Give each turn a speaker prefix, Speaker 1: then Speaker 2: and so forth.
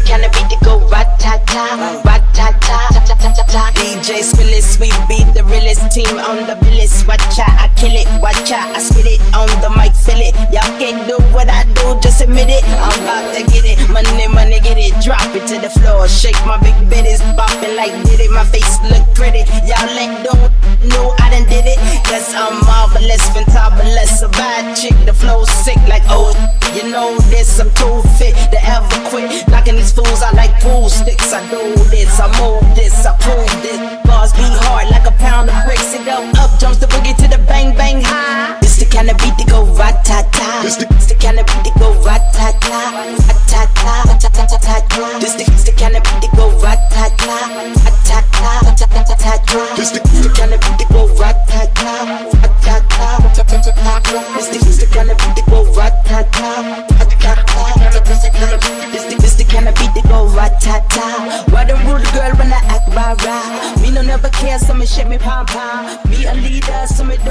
Speaker 1: kind of beat to go rat-ta-ta, rat-ta-ta. DJ Spillis, we beat the realest team on the billis. Watch out, I kill it, watch out, I spit it on the mic, feel it. Y'all can't do what I do, just admit it. I'm about to get it, money, get it. Drop it to the floor, shake my big bitties, bopping like did it. My face look pretty, y'all ain't don't know I done did it. Cause I'm marvelous, fantabulous, a bad chick. The flow sick like oh, you know this, I'm too fit to ever quit. Knocking these fools out like pool sticks. I do this, I move this, I prove this. Bars be hard like a pound of bricks. It go up, jumps the boogie to the bang bang high. This the kind of beat to go rat-ta-ta. This the kind of beat to go rat-ta-ta, rat-ta-ta. This the kind of beat to go rat-ta-ta, rat-ta-ta. This the kind of beat to go rat-ta-ta, rat-ta-ta. This the kind of beat to go rat-ta-ta, rat-ta-ta. This the kind of beat to go rat-ta-ta. Why the rude girl when I act rah-rah? Me no never care, so me shake me pom-pom. Me a leader, so me